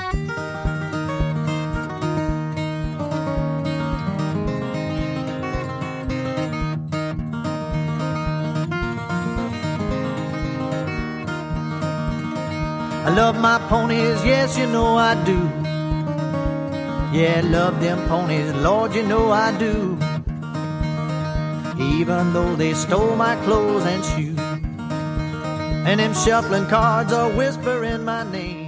I love my ponies, yes, you know I do. Yeah, love them ponies, Lord, you know I do. Even though they stole my clothes and shoes, and them shuffling cards are whispering my name.